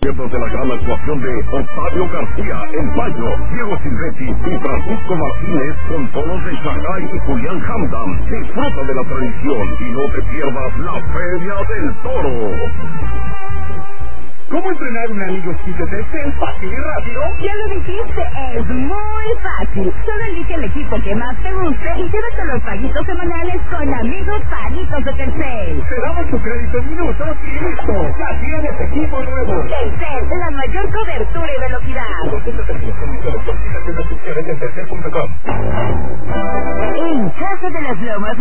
De la gran actuación de Octavio García en Mayo, Diego Silvetti y Francisco Martínez con tonos de Shanghái y Julián Hamdan. Disfruta de la tradición y no te pierdas la Feria del Toro. ¿Cómo entrenar un amigo Chip de Excel fácil y rápido? Ya lo dijiste, es muy fácil. Solo elige el equipo que más te guste y llévate los paguitos semanales con amigos Paguitos de Telcel. Te damos tu crédito en minutos y listo. Ya tienes equipo nuevo. Telcel, la mayor cobertura y velocidad. En Casa de las Lomas